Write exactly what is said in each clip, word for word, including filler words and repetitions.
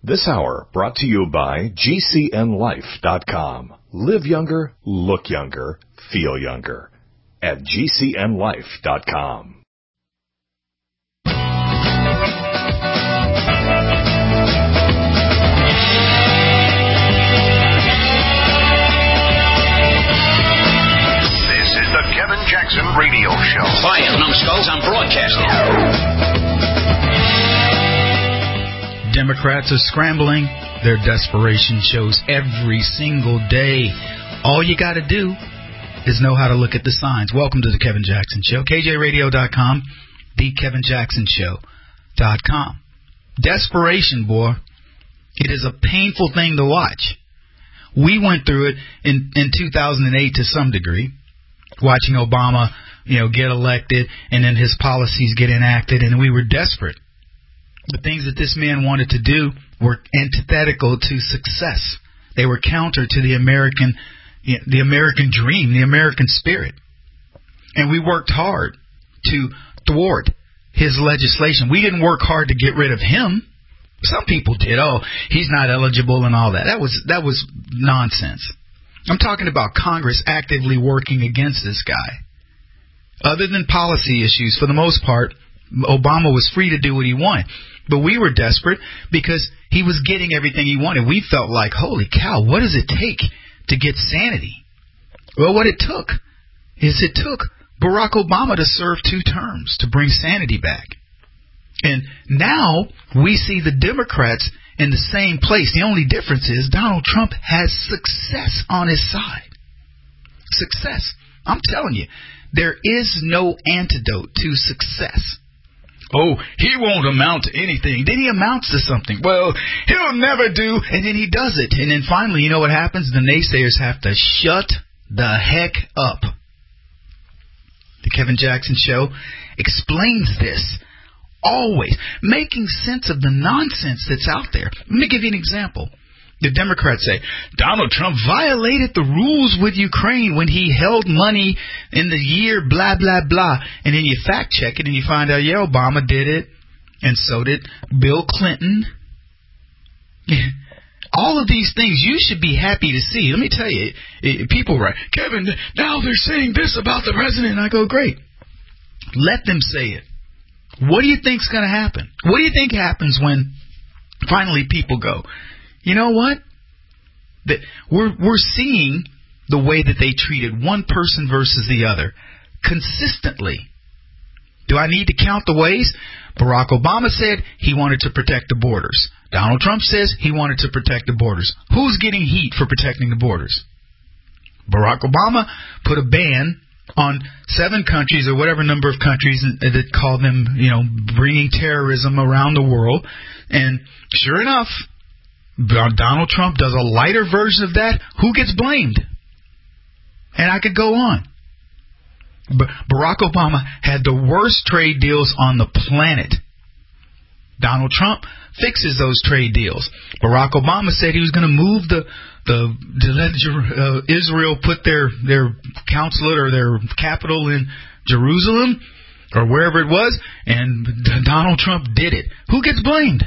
This hour brought to you by G C N life dot com. Live younger, look younger, feel younger at G C N life dot com. This is the Kevin Jackson Radio Show. Quiet, numbskulls, I'm broadcasting. Democrats are scrambling. Their desperation shows every single day. All you got to do is know how to look at the signs. Welcome to the Kevin Jackson Show. K J radio dot com, the Kevin Jackson Show dot com. Desperation, boy. It is a painful thing to watch. We went through it in, in two thousand eight to some degree, watching Obama, you know, get elected and then his policies get enacted, and we were desperate. The things that this man wanted to do were antithetical to success. They were counter to the American, the American dream, the American spirit. And we worked hard to thwart his legislation. We didn't work hard to get rid of him. Some people did. Oh, he's not eligible and all that. That was that was nonsense. I'm talking about Congress actively working against this guy. Other than policy issues, for the most part, Obama was free to do what he wanted. But we were desperate because he was getting everything he wanted. We felt like, holy cow, what does it take to get sanity? Well, what it took is it took Barack Obama to serve two terms to bring sanity back. And now we see the Democrats in the same place. The only difference is Donald Trump has success on his side. Success. I'm telling you, there is no antidote to success. Oh, he won't amount to anything. Then he amounts to something. Well, he'll never do, and then he does it. And then finally, you know what happens? The naysayers have to shut the heck up. The Kevin Jackson Show explains this. Always making sense of the nonsense that's out there. Let me give you an example. The Democrats say, Donald Trump violated the rules with Ukraine when he held money in the year blah, blah, blah. And then you fact check it and you find out, yeah, Obama did it. And so did Bill Clinton. All of these things you should be happy to see. Let me tell you, people write, Kevin, now they're saying this about the president. And I go, great. Let them say it. What do you think's going to happen? What do you think happens when finally people go, you know what? That we're we're seeing the way that they treated one person versus the other consistently. Do I need to count the ways? Barack Obama said he wanted to protect the borders. Donald Trump says he wanted to protect the borders. Who's getting heat for protecting the borders? Barack Obama put a ban on seven countries or whatever number of countries that call them, you know, bringing terrorism around the world. And sure enough, Donald Trump does a lighter version of that. Who gets blamed? And I could go on. But Barack Obama had the worst trade deals on the planet. Donald Trump fixes those trade deals. Barack Obama said he was going to move the the to let uh, Israel put their their consulate or their capital in Jerusalem or wherever it was, and Donald Trump did it. Who gets blamed?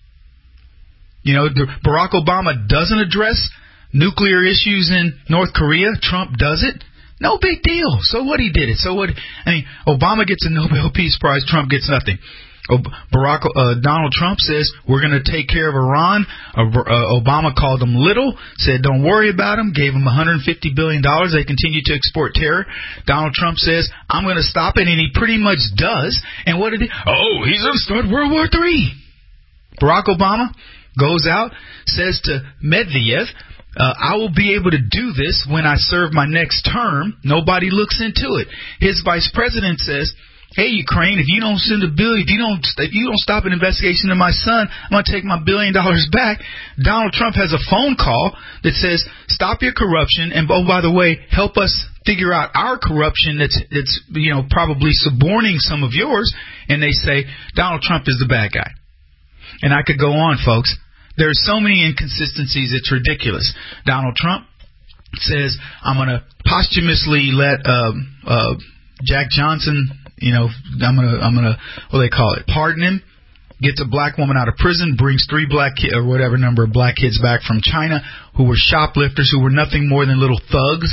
You know, Barack Obama doesn't address nuclear issues in North Korea. Trump does it. No big deal. So what, he did it. So what? I mean, Obama gets a Nobel Peace Prize. Trump gets nothing. Barack uh, Donald Trump says we're going to take care of Iran. Uh, uh, Obama called them little, said don't worry about them, gave them one hundred fifty billion dollars. They continue to export terror. Donald Trump says I'm going to stop it, and he pretty much does. And what did he? Oh, he's going to start World War Three. Barack Obama goes out, says to Medvedev, uh, I will be able to do this when I serve my next term. Nobody looks into it. His vice president says, hey, Ukraine, if you don't send a bill, if you don't, if you don't stop an investigation of my son, I'm going to take my billion dollars back. Donald Trump has a phone call that says, stop your corruption. And, oh, by the way, help us figure out our corruption that's, that's, you know, probably suborning some of yours. And they say, Donald Trump is the bad guy. And I could go on, folks. There's so many inconsistencies, it's ridiculous. Donald Trump says, I'm going to posthumously let uh, uh, Jack Johnson, you know, I'm going to, I'm going to, what do they call it, pardon him. gets a black woman out of prison, brings three black ki- or whatever number of black kids back from China who were shoplifters, who were nothing more than little thugs.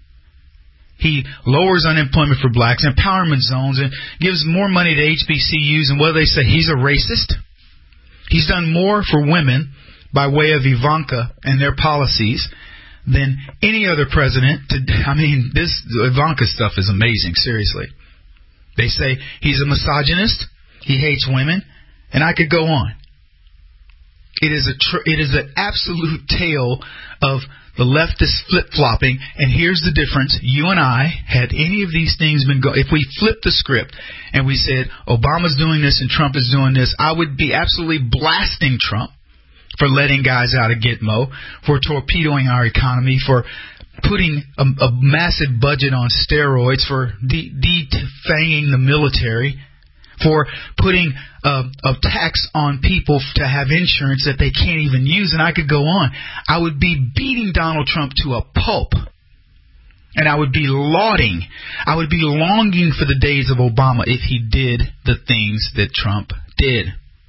He lowers unemployment for blacks, empowerment zones, and gives more money to H B C Us. And what do they say? He's a racist. He's done more for women by way of Ivanka and their policies than any other president. To, I mean, this Ivanka stuff is amazing, seriously. They say he's a misogynist, he hates women, and I could go on. It is a tr- it is an absolute tale of the leftist flip-flopping, and here's the difference. You and I, had any of these things been go, if we flipped the script and we said Obama's doing this and Trump is doing this, I would be absolutely blasting Trump for letting guys out of Gitmo, for torpedoing our economy, for putting a, a massive budget on steroids, for de- defanging the military, for putting a, a tax on people to have insurance that they can't even use, and I could go on. I would be beating Donald Trump to a pulp, and I would be lauding, I would be longing for the days of Obama if he did the things that Trump did.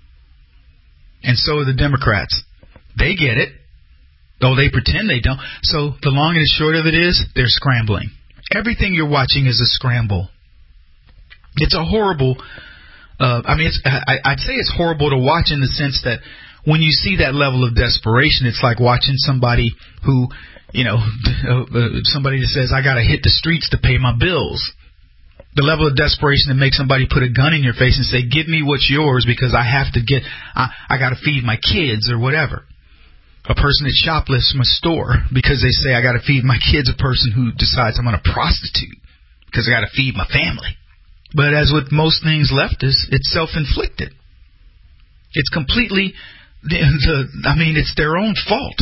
And so are the Democrats. They get it, though they pretend they don't. So the long and short of it is, they're scrambling. Everything you're watching is a scramble. It's a horrible... Uh, I mean, it's, I, I'd say it's horrible to watch in the sense that when you see that level of desperation, it's like watching somebody who, you know, uh, somebody that says, I got to hit the streets to pay my bills. The level of desperation that makes somebody put a gun in your face and say, give me what's yours because I have to get, I, I got to feed my kids or whatever. A person that shoplifts from a store because they say, I got to feed my kids. A person who decides I'm going to prostitute because I got to feed my family. But as with most things leftists, it's self-inflicted. It's completely, the, the, I mean, it's their own fault.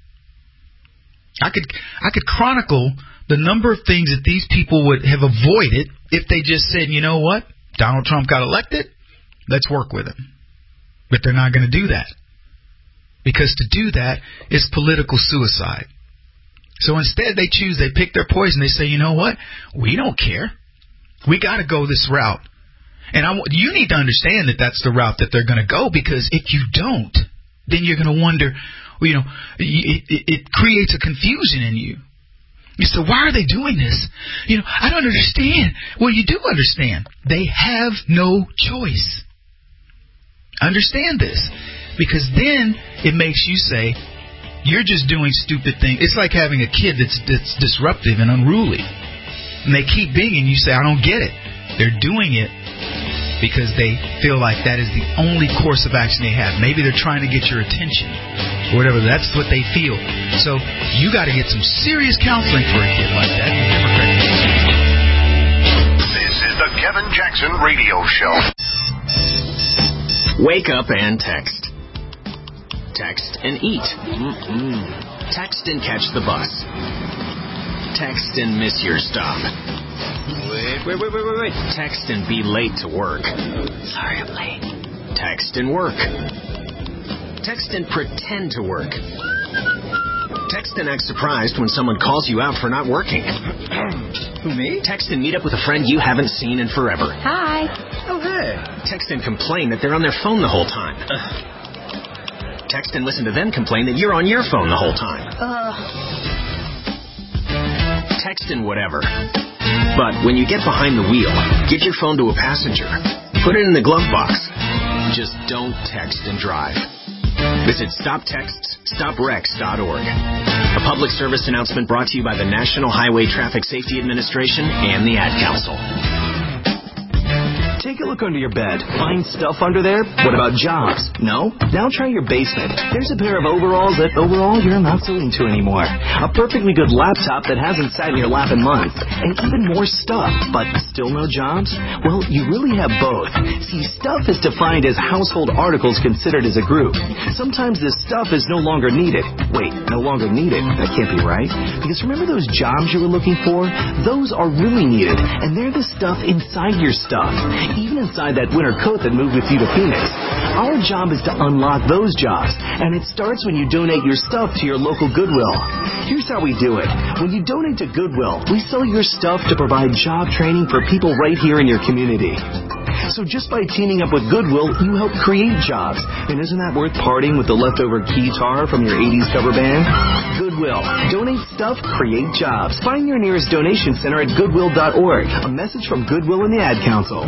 I could, I could chronicle the number of things that these people would have avoided if they just said, you know what, Donald Trump got elected, let's work with him. But they're not going to do that. Because to do that is political suicide. So instead they choose, they pick their poison. They say, you know what, we don't care. We got to go this route. And I, you need to understand that that's the route that they're going to go, because if you don't, then you're going to wonder, well, you know, it, it, it creates a confusion in you. You say, why are they doing this? You know, I don't understand. Well, you do understand. They have no choice. Understand this. Because then it makes you say, you're just doing stupid things. It's like having a kid that's, that's disruptive and unruly. And they keep being, and you say, I don't get it. They're doing it because they feel like that is the only course of action they have. Maybe they're trying to get your attention or whatever. That's what they feel. So you got to get some serious counseling for a kid like that. This is the Kevin Jackson Radio Show. Wake up and text. Text and eat. Mm-mm. Text and catch the bus. Text and miss your stop. Wait, wait, wait, wait, wait, wait. Text and be late to work. Sorry, I'm late. Text and work. Text and pretend to work. Text and act surprised when someone calls you out for not working. Who, me? Text and meet up with a friend you haven't seen in forever. Hi. Oh, hey. Text and complain that they're on their phone the whole time. Ugh. Text and listen to them complain that you're on your phone the whole time. Ugh. Text and whatever. But when you get behind the wheel, give your phone to a passenger. Put it in the glove box. Just don't text and drive. Visit stop texts stop wrecks dot org. A public service announcement brought to you by the National Highway Traffic Safety Administration and the Ad Council. Take a look under your bed. Find stuff under there? What about jobs? No? Now try your basement. There's a pair of overalls that overall you're not so into anymore. A perfectly good laptop that hasn't sat in your lap in months. And even more stuff, but still no jobs? Well, you really have both. See, stuff is defined as household articles considered as a group. Sometimes this stuff is no longer needed. Wait, no longer needed? That can't be right. Because remember those jobs you were looking for? Those are really needed, and they're the stuff inside your stuff. Even inside that winter coat that moved with you to Phoenix. Our job is to unlock those jobs, and it starts when you donate your stuff to your local Goodwill. Here's how we do it. When you donate to Goodwill, we sell your stuff to provide job training for people right here in your community. So just by teaming up with Goodwill, you help create jobs. And isn't that worth parting with the leftover guitar from your eighties cover band? Goodwill. Donate stuff, create jobs. Find your nearest donation center at goodwill dot org. A message from Goodwill and the Ad Council.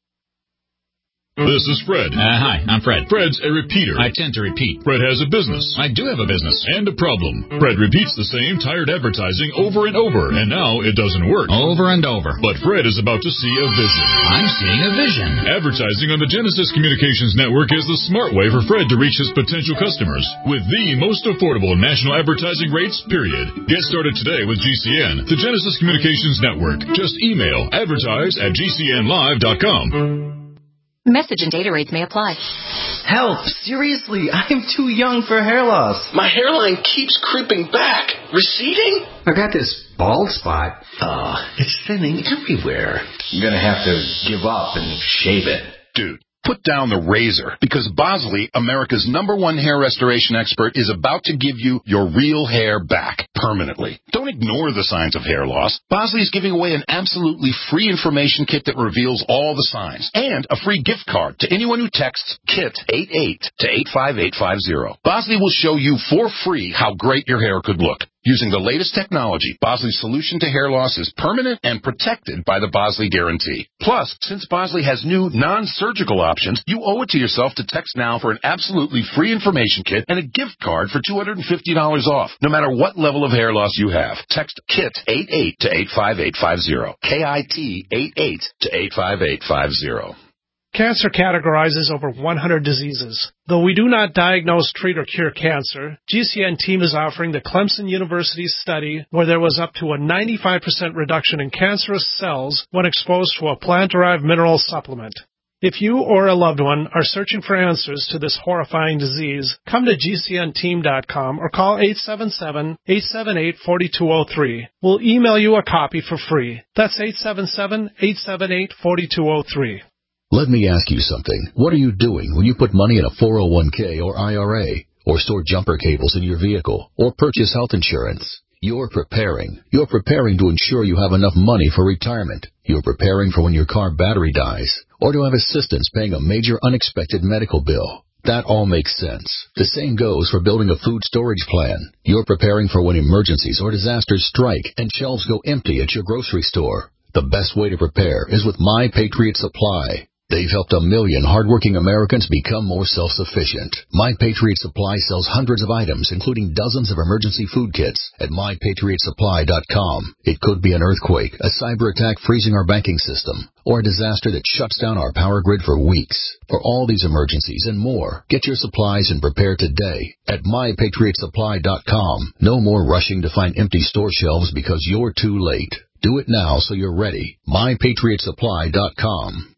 This is Fred. Uh, hi, I'm Fred. Fred's a repeater. I tend to repeat. Fred has a business. I do have a business. And a problem. Fred repeats the same tired advertising over and over, and now it doesn't work. Over and over. But Fred is about to see a vision. I'm seeing a vision. Advertising on the Genesis Communications Network is the smart way for Fred to reach his potential customers with the most affordable national advertising rates, period. Get started today with G C N, the Genesis Communications Network. Just email advertise at G C N live dot com. Message and data rates may apply. Help! Seriously, I'm too young for hair loss. My hairline keeps creeping back. Receding? I got this bald spot. Oh, it's thinning everywhere. I'm gonna have to give up and shave it. Dude, put down the razor, because Bosley, America's number one hair restoration expert, is about to give you your real hair back permanently. Don't ignore the signs of hair loss. Bosley is giving away an absolutely free information kit that reveals all the signs, and a free gift card to anyone who texts KIT eighty-eight to eight five eight five zero. Bosley will show you for free how great your hair could look. Using the latest technology, Bosley's solution to hair loss is permanent and protected by the Bosley Guarantee. Plus, since Bosley has new non-surgical options, you owe it to yourself to text now for an absolutely free information kit and a gift card for two hundred fifty dollars off, no matter what level of hair loss you have. Text KIT eighty-eight to eight five eight five zero. K I T eighty-eight to eight five eight five zero. Cancer categorizes over one hundred diseases. Though we do not diagnose, treat, or cure cancer, G C N team is offering the Clemson University study where there was up to a ninety-five percent reduction in cancerous cells when exposed to a plant-derived mineral supplement. If you or a loved one are searching for answers to this horrifying disease, come to G C N team dot com or call eight seven seven, eight seven eight, four two zero three. We'll email you a copy for free. That's eight seven seven, eight seven eight, four two zero three. Let me ask you something. What are you doing when you put money in a four oh one k or I R A, or store jumper cables in your vehicle, or purchase health insurance? You're preparing. You're preparing to ensure you have enough money for retirement. You're preparing for when your car battery dies, or to have assistance paying a major unexpected medical bill. That all makes sense. The same goes for building a food storage plan. You're preparing for when emergencies or disasters strike and shelves go empty at your grocery store. The best way to prepare is with My Patriot Supply. They've helped a million hardworking Americans become more self-sufficient. My Patriot Supply sells hundreds of items, including dozens of emergency food kits, at my patriot supply dot com. It could be an earthquake, a cyber attack freezing our banking system, or a disaster that shuts down our power grid for weeks. For all these emergencies and more, get your supplies and prepare today at my patriot supply dot com. No more rushing to find empty store shelves because you're too late. Do it now so you're ready. my patriot supply dot com.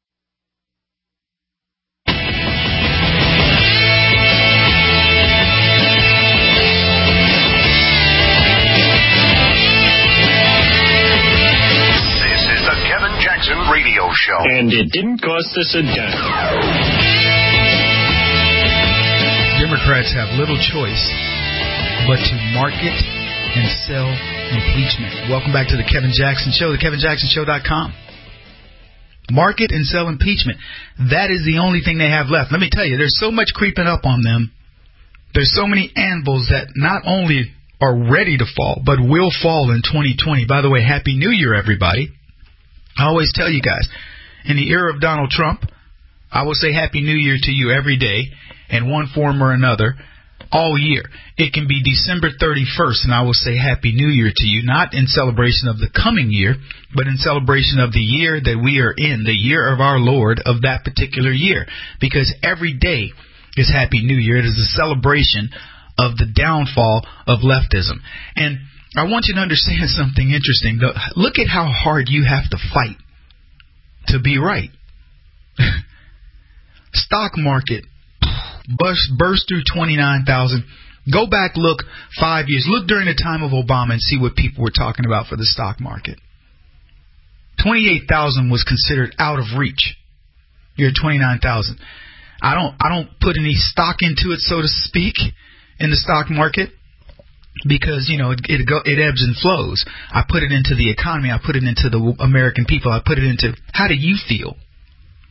Radio show. And it didn't cost us a dime. Democrats have little choice but to market and sell impeachment. Welcome back to the Kevin Jackson Show, the kevin jackson show dot com. Market and sell impeachment. That is the only thing they have left. Let me tell you, there's so much creeping up on them. There's so many anvils that not only are ready to fall, but will fall in twenty twenty. By the way, Happy New Year, everybody. I always tell you guys, in the era of Donald Trump, I will say Happy New Year to you every day in one form or another all year. It can be December thirty-first, and I will say Happy New Year to you, not in celebration of the coming year, but in celebration of the year that we are in, the year of our Lord of that particular year. Because every day is Happy New Year. It is a celebration of the downfall of leftism. And I want you to understand something interesting. Look at how hard you have to fight to be right. Stock market burst, burst through twenty-nine thousand. Go back, look five years. Look during the time of Obama and see what people were talking about for the stock market. twenty-eight thousand was considered out of reach. You're at twenty-nine thousand. I don't, I don't put any stock into it, so to speak, in the stock market. Because, you know, it, it, go, it ebbs and flows. I put it into the economy. I put it into the American people. I put it into, how do you feel?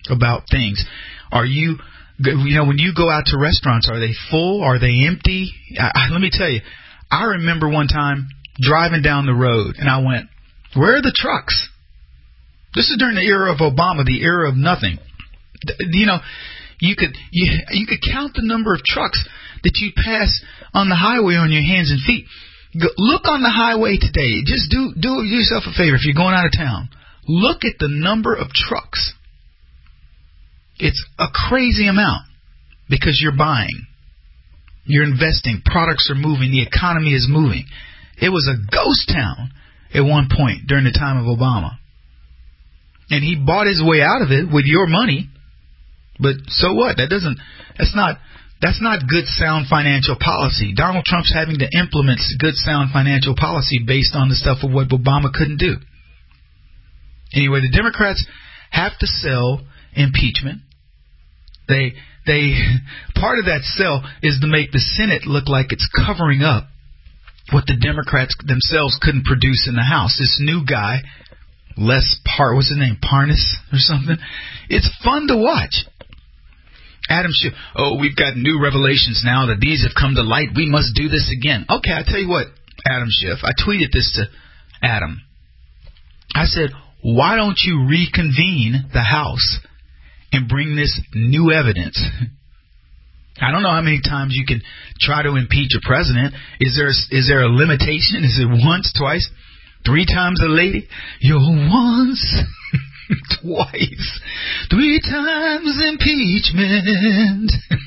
about things. Are you, you know, when you go out to restaurants, are they full? Are they empty? I, I, let me tell you, I remember one time driving down the road, and I went, where are the trucks? This is during the era of Obama, the era of nothing. You know, you could you, you could count the number of trucks that you pass on the highway on your hands and feet. Go, look on the highway today. Just do do yourself a favor if you're going out of town. Look at the number of trucks. It's a crazy amount because you're buying. You're investing. Products are moving. The economy is moving. It was a ghost town at one point during the time of Obama. And he bought his way out of it with your money. But so what? That doesn't, that's not, that's not good sound financial policy. Donald Trump's having to implement good sound financial policy based on the stuff of what Obama couldn't do. Anyway, the Democrats have to sell impeachment. They, they, part of that sell is to make the Senate look like it's covering up what the Democrats themselves couldn't produce in the House. This new guy, Les Par, what's his name, Parnas or something? It's fun to watch. Adam Schiff, oh, we've got new revelations now that these have come to light. We must do this again. Okay, I tell you what, Adam Schiff, I tweeted this to Adam. I said, why don't you reconvene the House and bring this new evidence? I don't know how many times you can try to impeach a president. Is there is there a limitation? Is it once, twice, three times a lady? You're once, twice, three times impeachment.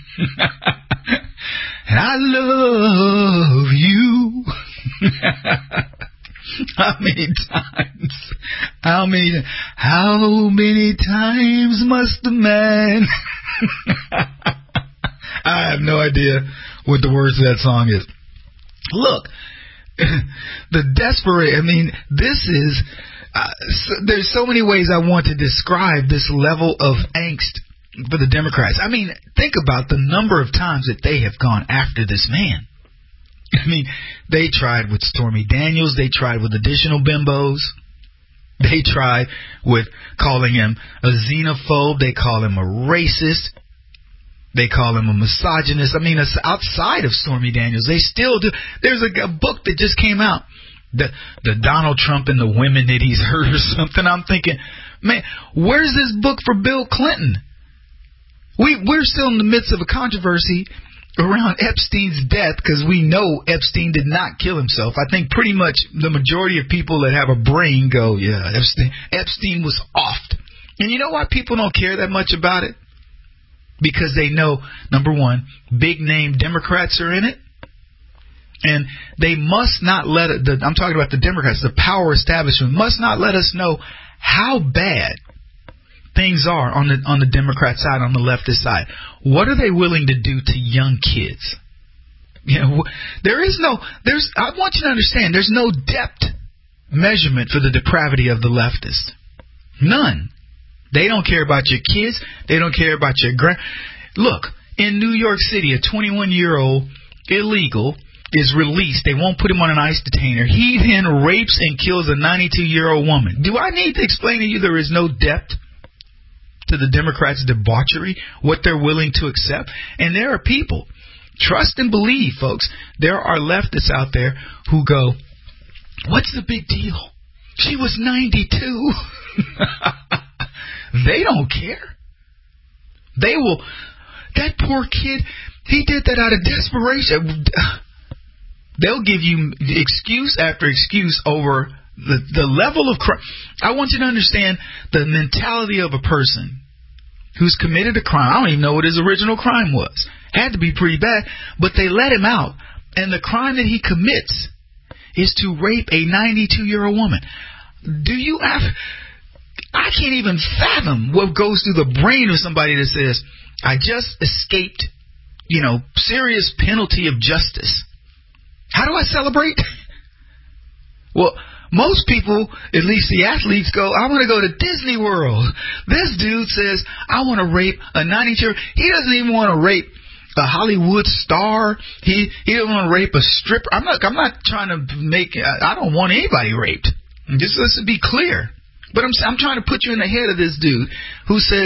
And I love you. How many times? How many? How many times must a man? I have no idea what the words of that song is. Look, the desperate. I mean, this is. Uh, so, there's so many ways I want to describe this level of angst for the Democrats. I mean, think about the number of times that they have gone after this man. I mean, they tried with Stormy Daniels. They tried with additional bimbos. They tried with calling him a xenophobe. They call him a racist. They call him a misogynist. I mean, outside of Stormy Daniels, they still do. There's a, a book that just came out, the, the Donald Trump and the women that he's hurt or something. I'm thinking, man, where's this book for Bill Clinton? We, we're still in the midst of a controversy around Epstein's death because we know Epstein did not kill himself. I think pretty much the majority of people that have a brain go, yeah, Epstein, Epstein was offed. And you know why people don't care that much about it? Because they know, number one, big name Democrats are in it. And they must not let it, the, I'm talking about the Democrats, the power establishment, must not let us know how bad things are on the on the Democrat side, on the leftist side. What are they willing to do to young kids? You know, there is no, there's, I want you to understand, there's no depth measurement for the depravity of the leftists. None. They don't care about your kids. They don't care about your grand. Look, in New York City, a twenty-one-year-old illegal is released. They won't put him on an ICE detainer. He then rapes and kills a ninety-two-year-old woman. Do I need to explain to you there is no depth to the Democrats' debauchery, what they're willing to accept? And there are people, trust and believe, folks, there are leftists out there who go, what's the big deal? She was ninety-two. They don't care. They will. That poor kid, he did that out of desperation. They'll give you excuse after excuse over the, the level of crime. I want you to understand the mentality of a person who's committed a crime. I don't even know what his original crime was. Had to be pretty bad, but they let him out. And the crime that he commits is to rape a ninety-two-year-old woman. Do you have... I can't even fathom what goes through the brain of somebody that says, I just escaped, you know, serious penalty of justice. How do I celebrate? Well, most people, at least the athletes, go, I want to go to Disney World. This dude says, I want to rape a ninety-two-year-old. He doesn't even want to rape a Hollywood star. He he doesn't want to rape a stripper. I'm not, I'm not trying to make, I don't want anybody raped. Just let's be clear. But I'm I'm trying to put you in the head of this dude who says,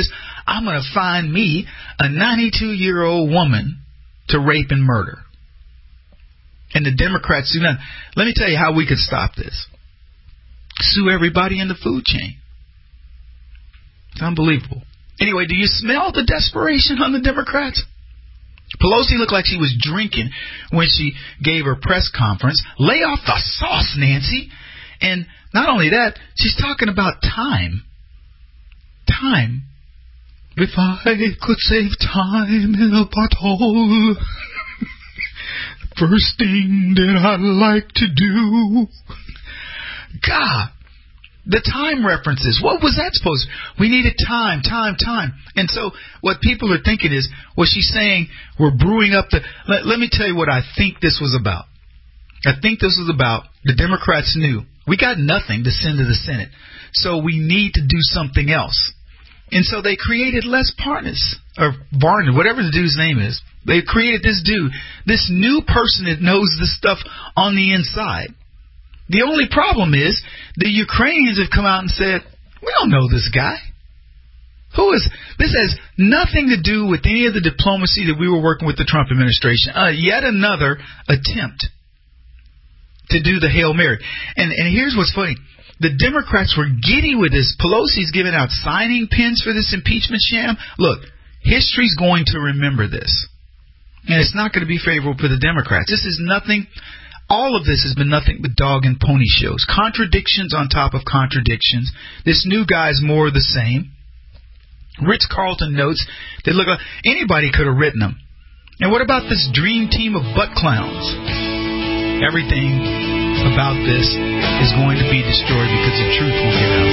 I'm going to find me a ninety-two-year-old woman to rape and murder. And the Democrats do nothing. Let me tell you how we could stop this. Sue everybody in the food chain. It's unbelievable. Anyway, do you smell the desperation on the Democrats? Pelosi looked like she was drinking when she gave her press conference. Lay off the sauce, Nancy. And not only that, she's talking about time. Time. If I could save time in a bottle, first thing that I'd like to do. God, the time references. What was that supposed to? We needed time, time, time. And so what people are thinking is, was she saying we're brewing up the... Let, let me tell you what I think this was about. I think this was about the Democrats knew we got nothing to send to the Senate, so we need to do something else. And so they created Les Parnas, or Varner, whatever the dude's name is. They created this dude, this new person that knows this stuff on the inside. The only problem is the Ukrainians have come out and said, we don't know this guy. Who is this? Has nothing to do with any of the diplomacy that we were working with the Trump administration. Uh, yet another attempt to do the Hail Mary. And, and here's what's funny. The Democrats were giddy with this. Pelosi's giving out signing pins for this impeachment sham. Look, history's going to remember this. And it's not going to be favorable for the Democrats. This is nothing... All of this has been nothing but dog and pony shows. Contradictions on top of contradictions. This new guy's more of the same. Ritz-Carlton notes that, look, anybody could have written them. And what about this dream team of butt clowns? Everything about this is going to be destroyed because the truth will get out.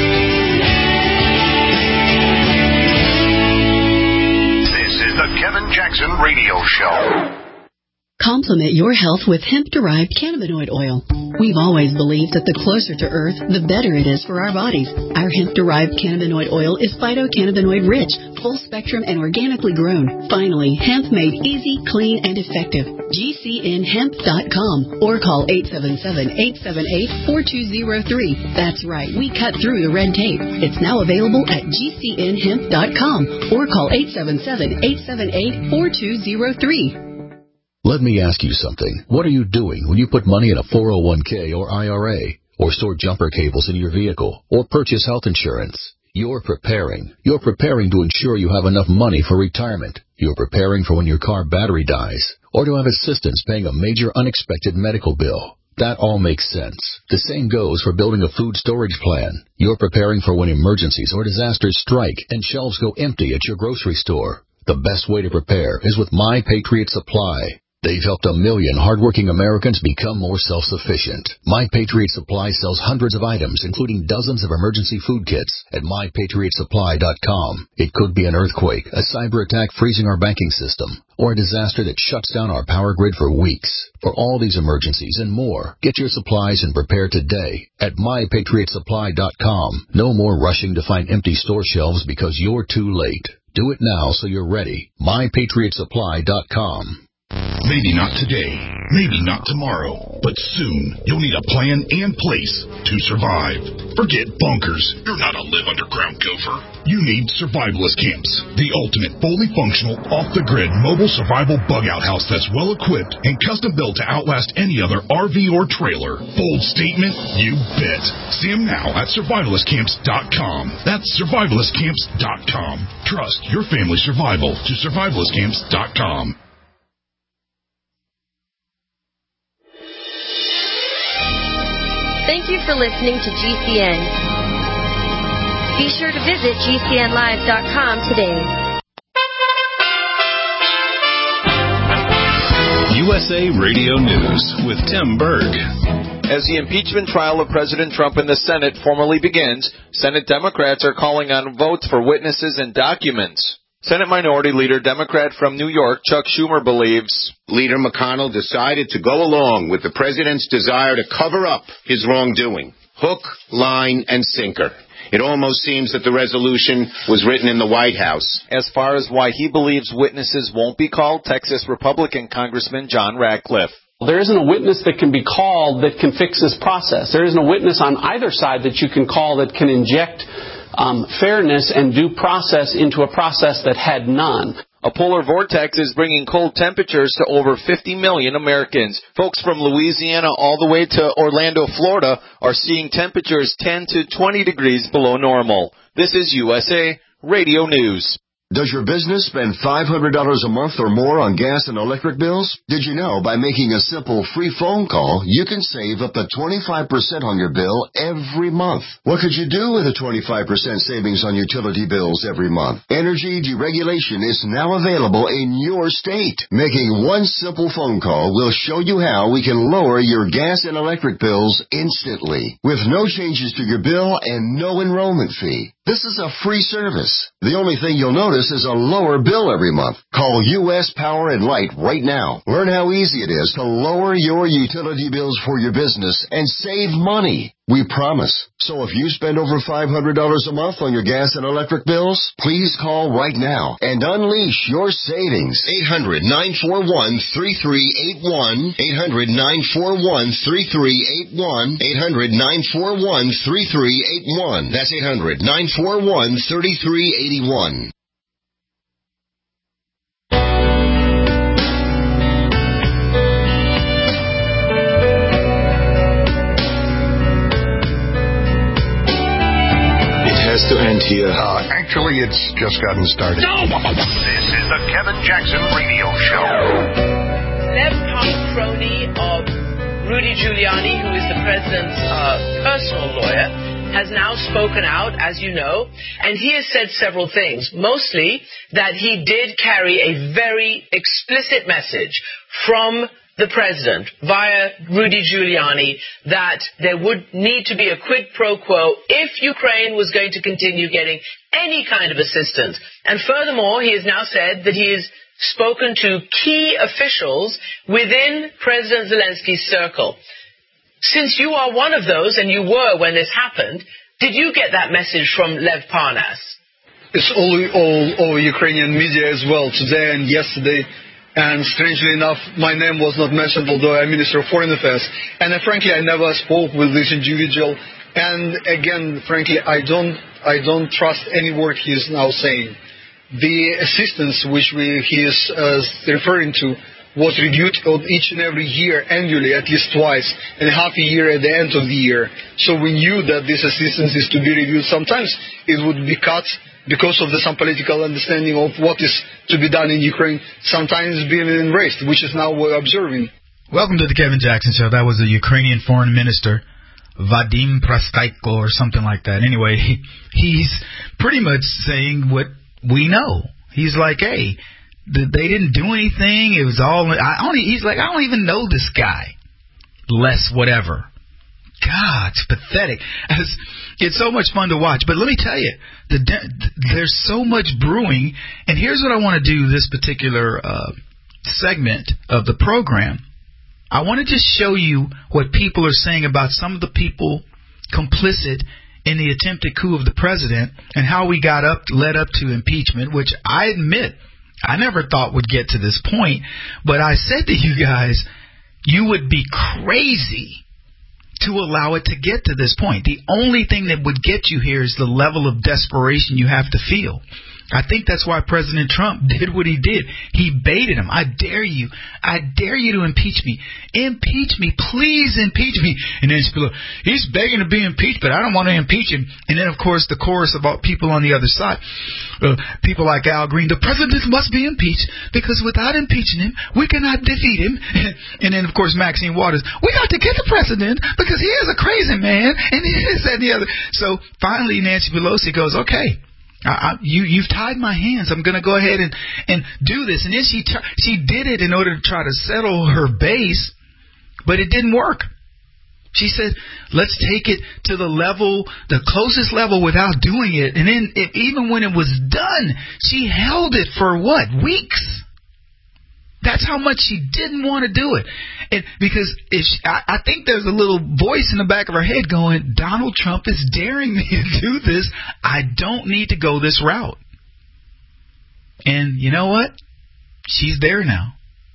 This is the Kevin Jackson Radio Show. Complement your health with hemp-derived cannabinoid oil. We've always believed that the closer to Earth, the better it is for our bodies. Our hemp-derived cannabinoid oil is phytocannabinoid-rich, full-spectrum, and organically grown. Finally, hemp made easy, clean, and effective. G C N hemp dot com or call eight seven seven, eight seven eight, four two zero three. That's right, we cut through the red tape. It's now available at G C N hemp dot com or call eight seven seven, eight seven eight, four two zero three. Let me ask you something. What are you doing when you put money in a four oh one k or I R A, or store jumper cables in your vehicle, or purchase health insurance? You're preparing. You're preparing to ensure you have enough money for retirement. You're preparing for when your car battery dies, or to have assistance paying a major unexpected medical bill. That all makes sense. The same goes for building a food storage plan. You're preparing for when emergencies or disasters strike and shelves go empty at your grocery store. The best way to prepare is with My Patriot Supply. They've helped a million hardworking Americans become more self-sufficient. My Patriot Supply sells hundreds of items, including dozens of emergency food kits at my patriot supply dot com. It could be an earthquake, a cyber attack freezing our banking system, or a disaster that shuts down our power grid for weeks. For all these emergencies and more, get your supplies and prepare today at my patriot supply dot com. No more rushing to find empty store shelves because you're too late. Do it now so you're ready. my patriot supply dot com. Maybe not today, maybe not tomorrow, but soon you'll need a plan and place to survive. Forget bunkers. You're not a live underground gopher. You need Survivalist Camps, the ultimate fully functional, off-the-grid mobile survival bug-out house that's well-equipped and custom-built to outlast any other R V or trailer. Bold statement? You bet. See them now at survivalist camps dot com. That's survivalist camps dot com. Trust your family's survival to survivalist camps dot com. Thank you for listening to G C N. Be sure to visit G C N live dot com today. U S A Radio News with Tim Berg. As the impeachment trial of President Trump in the Senate formally begins, Senate Democrats are calling on votes for witnesses and documents. Senate Minority Leader, Democrat from New York, Chuck Schumer, believes Leader McConnell decided to go along with the president's desire to cover up his wrongdoing. Hook, line, and sinker. It almost seems that the resolution was written in the White House. As far as why he believes witnesses won't be called, Texas Republican Congressman John Ratcliffe. There isn't a witness that can be called that can fix this process. There isn't a witness on either side that you can call that can inject um, fairness and due process into a process that had none. A polar vortex is bringing cold temperatures to over fifty million Americans. Folks from Louisiana all the way to Orlando, Florida, are seeing temperatures ten to twenty degrees below normal. This is U S A Radio News. Does your business spend five hundred dollars a month or more on gas and electric bills? Did you know by making a simple free phone call, you can save up to twenty-five percent on your bill every month? What could you do with a twenty-five percent savings on utility bills every month? Energy deregulation is now available in your state. Making one simple phone call will show you how we can lower your gas and electric bills instantly, with no changes to your bill and no enrollment fee. This is a free service. The only thing you'll notice is a lower bill every month. Call U S Power and Light right now. Learn how easy it is to lower your utility bills for your business and save money. We promise. So if you spend over five hundred dollars a month on your gas and electric bills, please call right now and unleash your savings. eight hundred, nine four one, three three eight one. eight hundred, nine four one, three three eight one. eight hundred, nine four one, three three eight one. That's eight hundred, nine four one, three three eight one. To end here. Uh, actually, it's just gotten started. No! This is the Kevin Jackson Radio Show. Left-hand crony of Rudy Giuliani, who is the president's uh, personal lawyer, has now spoken out, as you know, and he has said several things. Mostly that he did carry a very explicit message from the president via Rudy Giuliani that there would need to be a quid pro quo if Ukraine was going to continue getting any kind of assistance. And furthermore, he has now said that he has spoken to key officials within President Zelensky's circle. Since you are one of those, and you were when this happened, did you get that message from Lev Parnas? It's all, all, all Ukrainian media as well, today and yesterday. And strangely enough, my name was not mentioned, although I'm Minister of Foreign Affairs. And uh, frankly, I never spoke with this individual. And again, frankly, I don't, I don't trust any word he is now saying. The assistance which we, he is uh, referring to was reviewed each and every year, annually, at least twice, and half a year at the end of the year. So we knew that this assistance is to be reviewed. Sometimes it would be cut because of the, some political understanding of what is to be done in Ukraine, sometimes being embraced, which is now we're observing. Welcome to the Kevin Jackson Show. That was the Ukrainian foreign minister, Vadim Prastaiko, or something like that. Anyway, he, he's pretty much saying what we know. He's like, hey, they didn't do anything. It was all, I only, he's like, I don't even know this guy. Less whatever. God, it's pathetic. It's so much fun to watch. But let me tell you, the, there's so much brewing. And here's what I want to do this particular uh, segment of the program. I want to just show you what people are saying about some of the people complicit in the attempted coup of the president and how we got up, led up to impeachment, which I admit I never thought would get to this point. But I said to you guys, you would be crazy to allow it to get to this point. The only thing that would get you here is the level of desperation you have to feel. I think that's why President Trump did what he did. He baited him. I dare you. I dare you to impeach me. Impeach me. Please impeach me. And then he's begging to be impeached, but I don't want to impeach him. And then, of course, the chorus about people on the other side. Uh, people like Al Green, the president must be impeached because without impeaching him, we cannot defeat him. And then, of course, Maxine Waters, we got to get the president because he is a crazy man. And this and the other. So finally, Nancy Pelosi goes, okay. I, I, you, you've tied my hands. I'm going to go ahead and, and do this. And then she t- she did it in order to try to settle her base, but it didn't work. She said, let's take it to the level, the closest level without doing it. And then it, even when it was done, she held it for what? Weeks. That's how much she didn't want to do it. And because if she, I, I think there's a little voice in the back of her head going, Donald Trump is daring me to do this. I don't need to go this route. And you know what? She's there now.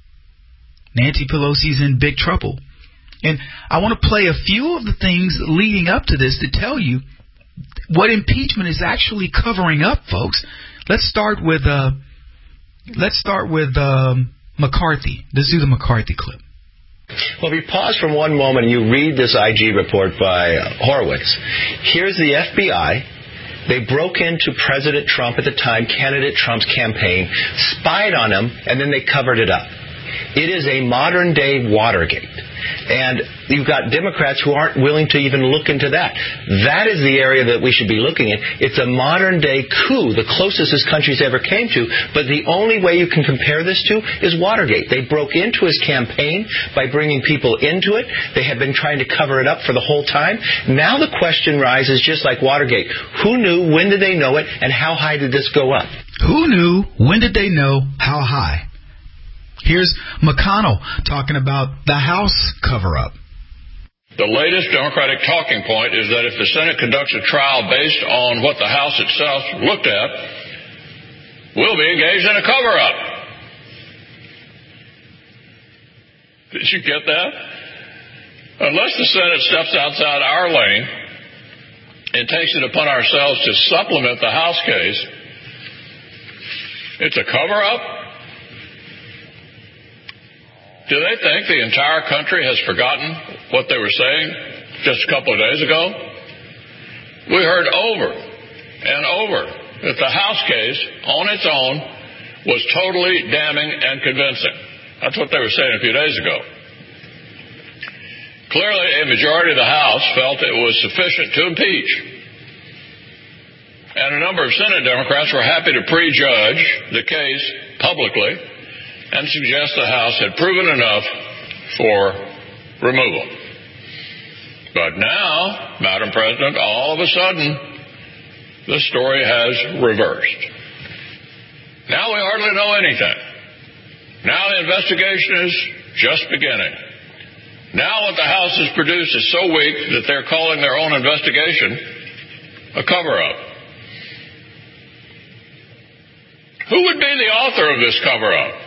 Nancy Pelosi's in big trouble. And I want to play a few of the things leading up to this to tell you what impeachment is actually covering up, folks. Let's start with uh, let's start with um, McCarthy. Let's do the McCarthy clip. Well, if you pause for one moment and you read this I G report by uh, Horowitz, here's the F B I. They broke into President Trump at the time, candidate Trump's campaign, spied on him, and then they covered it up. It is a modern-day Watergate. And you've got Democrats who aren't willing to even look into that. That is the area that we should be looking at. It's a modern-day coup, the closest this country's ever came to. But the only way you can compare this to is Watergate. They broke into his campaign by bringing people into it. They have been trying to cover it up for the whole time. Now the question rises, just like Watergate. Who knew? When did they know it? And how high did this go up? Who knew? When did they know? How high? Here's McConnell talking about the House cover-up. The latest Democratic talking point is that if the Senate conducts a trial based on what the House itself looked at, we'll be engaged in a cover-up. Did you get that? Unless the Senate steps outside our lane and takes it upon ourselves to supplement the House case, it's a cover-up? Do they think the entire country has forgotten what they were saying just a couple of days ago? We heard over and over that the House case on its own was totally damning and convincing. That's what they were saying a few days ago. Clearly, a majority of the House felt it was sufficient to impeach. And a number of Senate Democrats were happy to prejudge the case publicly and suggest the House had proven enough for removal. But now, Madam President, all of a sudden, the story has reversed. Now we hardly know anything. Now the investigation is just beginning. Now what the House has produced is so weak that they're calling their own investigation a cover-up. Who would be the author of this cover-up?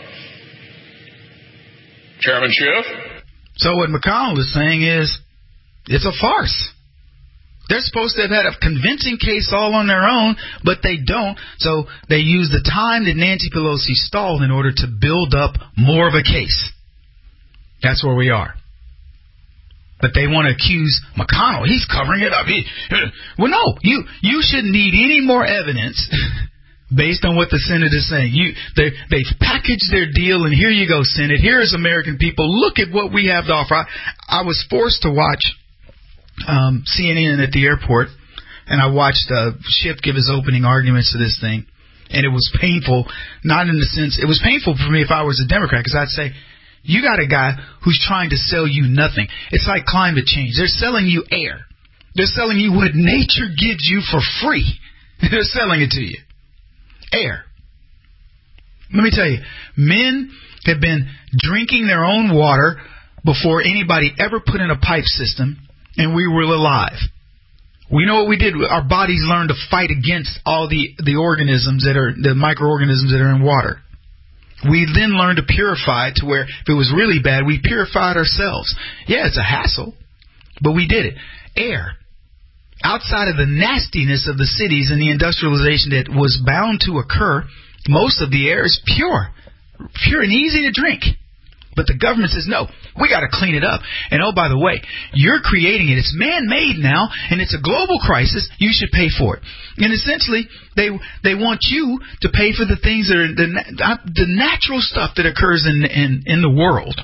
Chairman Schiff? So what McConnell is saying is, it's a farce. They're supposed to have had a convincing case all on their own, but they don't. So they use the time that Nancy Pelosi stalled in order to build up more of a case. That's where we are. But they want to accuse McConnell. He's covering it up. He, well, no, you you shouldn't need any more evidence based on what the Senate is saying. You, they, they've packaged their deal, and here you go, Senate. Here is American people. Look at what we have to offer. I, I was forced to watch um, C N N at the airport, and I watched uh, Schiff give his opening arguments to this thing, and it was painful, not in the sense, it was painful for me if I was a Democrat, because I'd say, you got a guy who's trying to sell you nothing. It's like climate change. They're selling you air. They're selling you what nature gives you for free. They're selling it to you. Air. Let me tell you, men have been drinking their own water before anybody ever put in a pipe system, and we were alive. We know what we did. Our bodies learned to fight against all the, the organisms that are, the microorganisms that are in water. We then learned to purify it to where if it was really bad, we purified ourselves. Yeah, it's a hassle, but we did it. Air. Outside of the nastiness of the cities and the industrialization that was bound to occur, most of the air is pure. Pure and easy to drink. But the government says, no, we got to clean it up. And oh, by the way, you're creating it. It's man-made now, and it's a global crisis. You should pay for it. And essentially, they they want you to pay for the things that are the, the natural stuff that occurs in, in, in the world.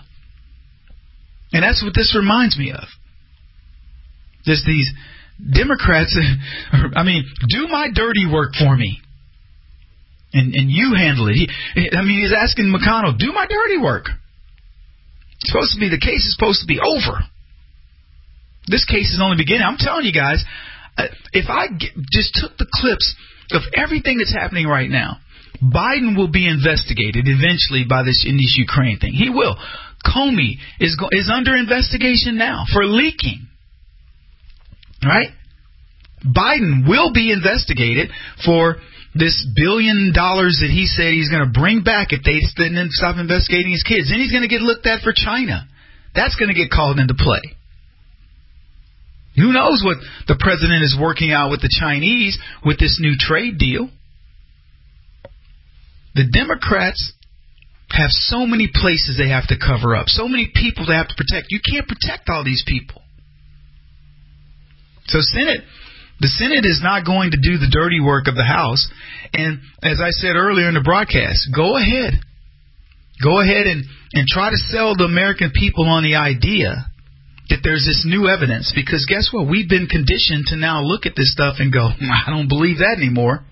And that's what this reminds me of. There's these Democrats, I mean, do my dirty work for me. And and you handle it. He, I mean, he's asking McConnell, do my dirty work. It's supposed to be, the case is supposed to be over. This case is only beginning. I'm telling you guys, if I get, just took the clips of everything that's happening right now, Biden will be investigated eventually by this in this Ukraine thing. He will. Comey is go, is under investigation now for leaking. Right? Biden will be investigated for this billion dollars that he said he's going to bring back if they didn't stop investigating his kids. Then he's going to get looked at for China. That's going to get called into play. Who knows what the president is working out with the Chinese with this new trade deal? The Democrats have so many places they have to cover up, so many people they have to protect. You can't protect all these people. So Senate, the Senate is not going to do the dirty work of the House. And as I said earlier in the broadcast, go ahead. Go ahead and, and try to sell the American people on the idea that there's this new evidence. Because guess what? We've been conditioned to now look at this stuff and go, I don't believe that anymore.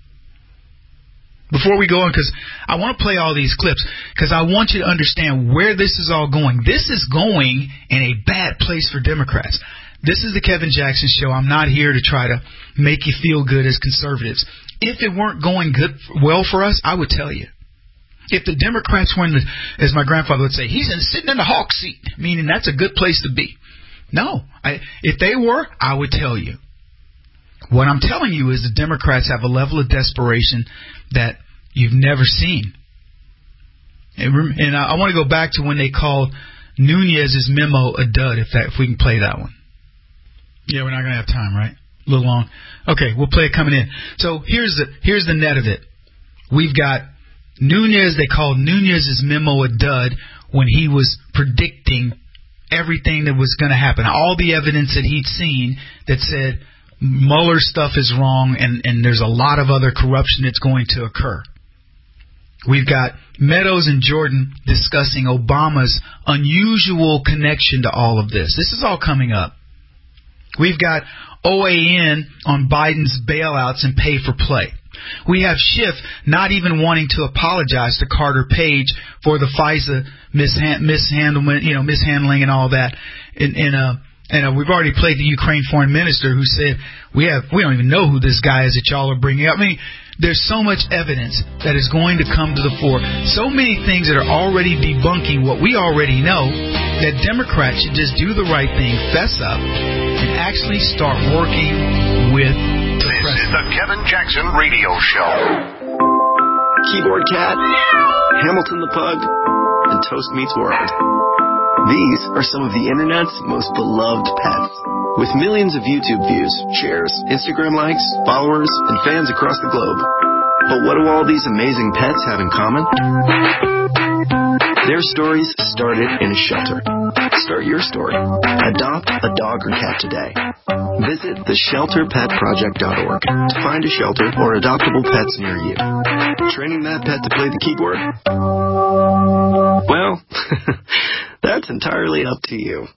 Before we go on, because I want to play all these clips, because I want you to understand where this is all going. This is going in a bad place for Democrats. This is the Kevin Jackson Show. I'm not here to try to make you feel good as conservatives. If it weren't going good, well for us, I would tell you. If the Democrats were in the, as my grandfather would say, he's in, sitting in the hawk seat, meaning that's a good place to be. No, I, if they were, I would tell you. What I'm telling you is the Democrats have a level of desperation that you've never seen. And, and I, I want to go back to when they called Nunez's memo a dud, if that, if we can play that one. Yeah, we're not going to have time, right? A little long. Okay, we'll play it coming in. So here's the here's the net of it. We've got Nunez, they called Nunez's memo a dud when he was predicting everything that was going to happen. All the evidence that he'd seen that said Mueller's stuff is wrong and, and there's a lot of other corruption that's going to occur. We've got Meadows and Jordan discussing Obama's unusual connection to all of this. This is all coming up. We've got O A N on Biden's bailouts and pay for play. We have Schiff not even wanting to apologize to Carter Page for the FISA mishandling, you know, mishandling and all that. In, in a, and uh, we've already played the Ukraine foreign minister who said we have we don't even know who this guy is that y'all are bringing up. I mean, there's so much evidence that is going to come to the fore. So many things that are already debunking what we already know, that Democrats should just do the right thing, fess up, and actually start working with the This president. is the Kevin Jackson Radio Show. Keyboard Cat, Hamilton the Pug, and Toast Meets World. These are some of the Internet's most beloved pets. With millions of YouTube views, shares, Instagram likes, followers, and fans across the globe. But what do all these amazing pets have in common? Their stories started in a shelter. Start your story. Adopt a dog or cat today. Visit the shelter pet project dot org to find a shelter or adoptable pets near you. Training that pet to play the keyboard? Well, that's entirely up to you.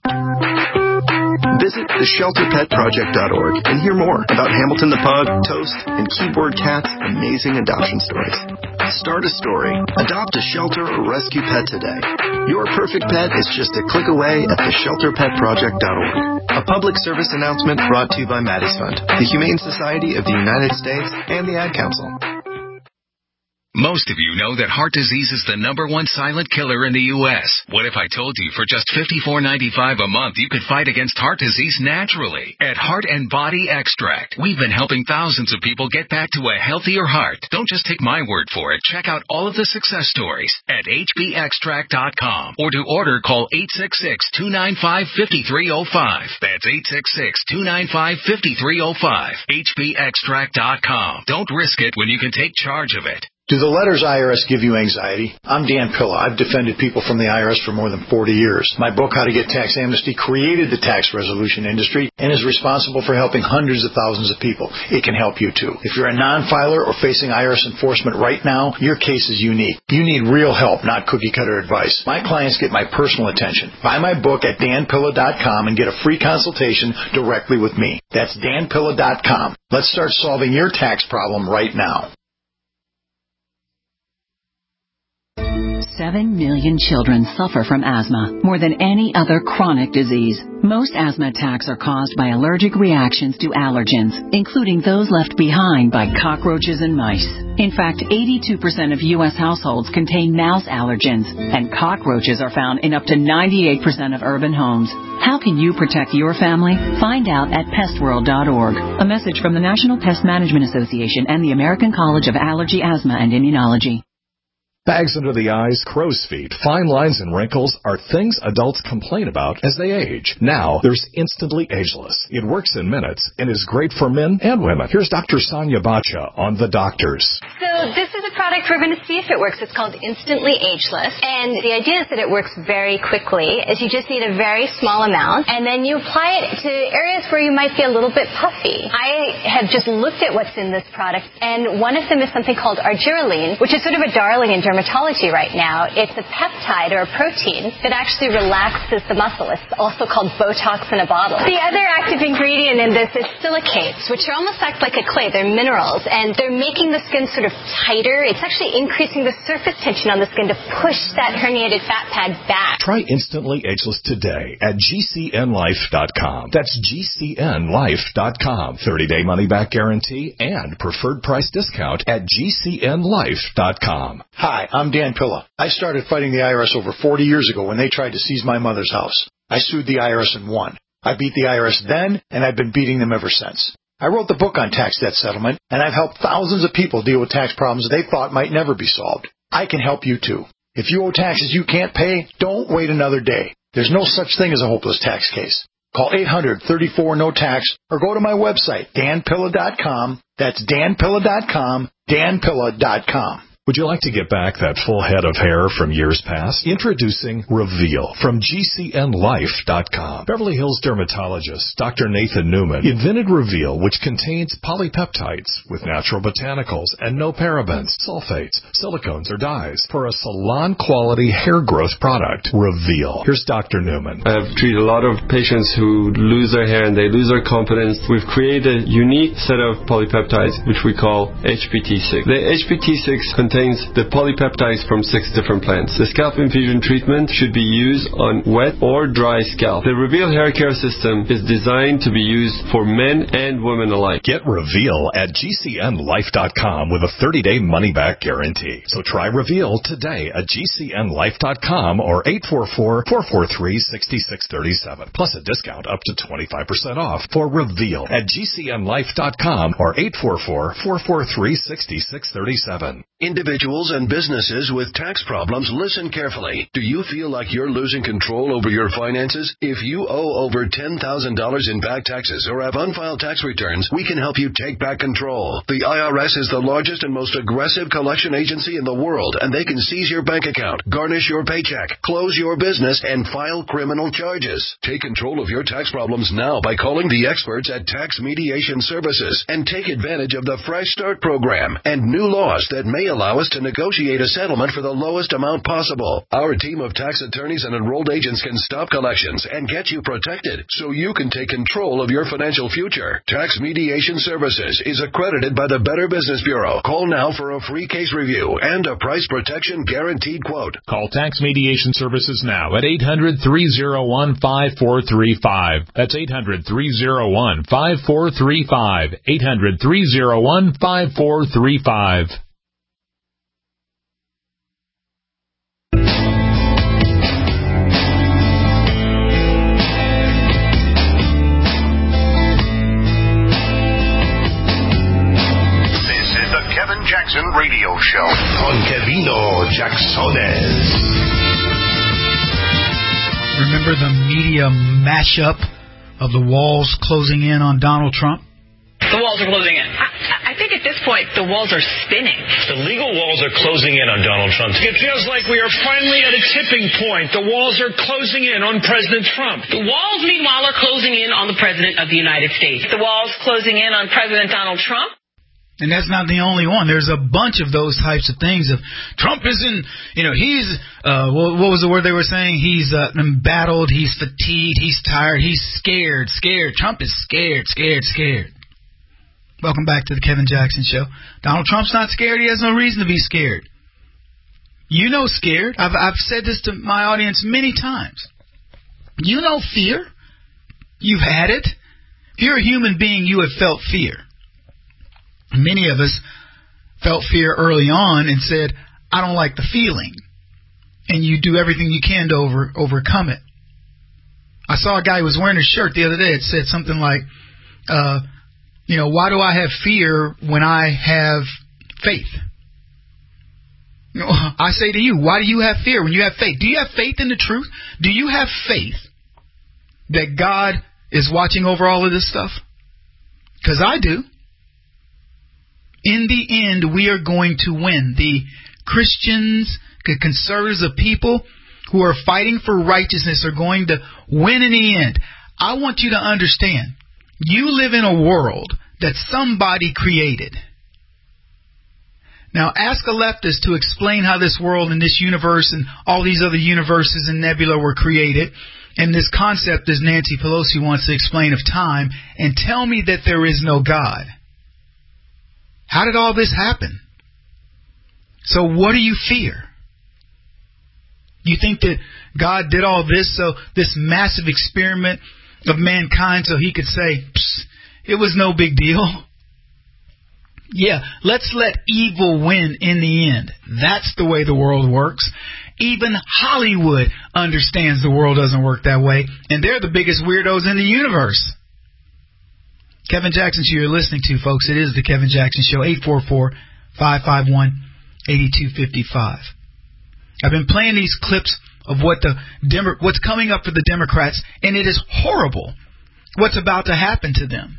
Visit the shelter pet project dot org and hear more about Hamilton the Pug, Toast, and Keyboard Cat's amazing adoption stories. Start a story. Adopt a shelter or rescue pet today. Your perfect pet is just a click away at the shelter pet project dot org. A public service announcement brought to you by Maddie's Fund, the Humane Society of the United States, and the Ad Council. Most of you know that heart disease is the number one silent killer in the U S What if I told you for just fifty-four ninety-five a month you could fight against heart disease naturally? At Heart and Body Extract, we've been helping thousands of people get back to a healthier heart. Don't just take my word for it. Check out all of the success stories at H B extract dot com, or to order, call eight six six, two nine five, five three zero five. That's eight six six, two nine five, five three zero five. H B extract dot com. Don't risk it when you can take charge of it. Do the letters I R S give you anxiety? I'm Dan Pilla. I've defended people from the I R S for more than forty years. My book, How to Get Tax Amnesty, created the tax resolution industry and is responsible for helping hundreds of thousands of people. It can help you too. If you're a non-filer or facing I R S enforcement right now, your case is unique. You need real help, not cookie-cutter advice. My clients get my personal attention. Buy my book at dan pilla dot com and get a free consultation directly with me. That's dan pilla dot com. Let's start solving your tax problem right now. Seven million children suffer from asthma, more than any other chronic disease. Most asthma attacks are caused by allergic reactions to allergens, including those left behind by cockroaches and mice. In fact, eighty-two percent of U S households contain mouse allergens, and cockroaches are found in up to ninety-eight percent of urban homes. How can you protect your family? Find out at pest world dot org. A message from the National Pest Management Association and the American College of Allergy, Asthma, and Immunology. Bags under the eyes, crow's feet, fine lines, and wrinkles are things adults complain about as they age. Now, there's Instantly Ageless. It works in minutes and is great for men and women. Here's Doctor Sonia Bacha on The Doctors. So this is a product we're going to see if it works. It's called Instantly Ageless. And the idea is that it works very quickly, as you just need a very small amount, and then you apply it to areas where you might be a little bit puffy. I have just looked at what's in this product, and one of them is something called argireline, which is sort of a darling in dermatology right now. It's a peptide or a protein that actually relaxes the muscle. It's also called Botox in a bottle. The other active ingredient in this is silicates, which are almost act like a clay. They're minerals, and they're making the skin sort of tighter. It's actually increasing the surface tension on the skin to push that herniated fat pad back. Try Instantly Ageless today at G C N life dot com. That's G C N life dot com. thirty-day money-back guarantee and preferred price discount at G C N life dot com. Hi, I'm Dan Pilla. I started fighting the I R S over forty years ago when they tried to seize my mother's house. I sued the I R S and won. I beat the I R S then, and I've been beating them ever since. I wrote the book on tax debt settlement, and I've helped thousands of people deal with tax problems they thought might never be solved. I can help you too. If you owe taxes you can't pay, don't wait another day. There's no such thing as a hopeless tax case. Call eight hundred, thirty-four, no tax or go to my website, dan pilla dot com. That's dan pilla dot com, dan pilla dot com. Would you like to get back that full head of hair from years past? Introducing Reveal from G C N life dot com. Beverly Hills dermatologist Doctor Nathan Newman invented Reveal, which contains polypeptides with natural botanicals and no parabens, sulfates, silicones, or dyes for a salon-quality hair growth product. Reveal. Here's Doctor Newman. I've treated a lot of patients who lose their hair and they lose their confidence. We've created a unique set of polypeptides, which we call H P T six. The H P T six contains the polypeptides from six different plants. The scalp infusion treatment should be used on wet or dry scalp. The Reveal hair care system is designed to be used for men and women alike. Get Reveal at G C N life dot com with a thirty-day money-back guarantee. So try Reveal today at G C N life dot com or eight four four, four four three, six six three seven. Plus a discount up to twenty-five percent off for Reveal at G C N life dot com or eight four four, four four three, six six three seven. Individuals and businesses with tax problems, listen carefully. Do you feel like you're losing control over your finances? If you owe over ten thousand dollars in back taxes or have unfiled tax returns, we can help you take back control. The I R S is the largest and most aggressive collection agency in the world, and they can seize your bank account, garnish your paycheck, close your business, and file criminal charges. Take control of your tax problems now by calling the experts at Tax Mediation Services and take advantage of the Fresh Start program and new laws that may allow us to negotiate a settlement for the lowest amount possible. Our team of tax attorneys and enrolled agents can stop collections and get you protected so you can take control of your financial future. Tax Mediation Services is accredited by the Better Business Bureau. Call now for a free case review and a price protection guaranteed quote. Call Tax Mediation Services now at eight hundred, three oh one, five four three five. That's eight hundred, three oh one, five four three five. eight hundred, three oh one, five four three five. Jackson Radio Show on Kevino Jacksones. Remember the media mashup of the walls closing in on Donald Trump? The walls are closing in. I, I think at this point, the walls are spinning. The legal walls are closing in on Donald Trump. It feels like we are finally at a tipping point. The walls are closing in on President Trump. The walls, meanwhile, are closing in on the President of the United States. The walls closing in on President Donald Trump. And that's not the only one. There's a bunch of those types of things. Of Trump isn't, you know, he's, uh, what, what was the word they were saying? He's uh, embattled, he's fatigued, he's tired, he's scared, scared. Trump is scared, scared, scared. Welcome back to the Kevin Jackson Show. Donald Trump's not scared. He has no reason to be scared. You know scared. I've, I've said this to my audience many times. You know fear. You've had it. If you're a human being, you have felt fear. Many of us felt fear early on and said, I don't like the feeling. And you do everything you can to over, overcome it. I saw a guy who was wearing a shirt the other day. It said something like, uh, you know, why do I have fear when I have faith? I say to you, why do you have fear when you have faith? Do you have faith in the truth? Do you have faith that God is watching over all of this stuff? Because I do. In the end, we are going to win. The Christians, the conservatives, the people who are fighting for righteousness are going to win in the end. I want you to understand, you live in a world that somebody created. Now, ask a leftist to explain how this world and this universe and all these other universes and nebula were created, and this concept, as Nancy Pelosi wants to explain, of time, and tell me that there is no God. How did all this happen? So what do you fear? You think that God did all this, so this massive experiment of mankind, so he could say, Psst, it was no big deal? Yeah, let's let evil win in the end. That's the way the world works. Even Hollywood understands the world doesn't work that way, and they're the biggest weirdos in the universe. Kevin Jackson Show you're listening to, folks. It is the Kevin Jackson Show, eight four four, five five one, eight two five five. I've been playing these clips of what the Demo- what's coming up for the Democrats, and it is horrible what's about to happen to them.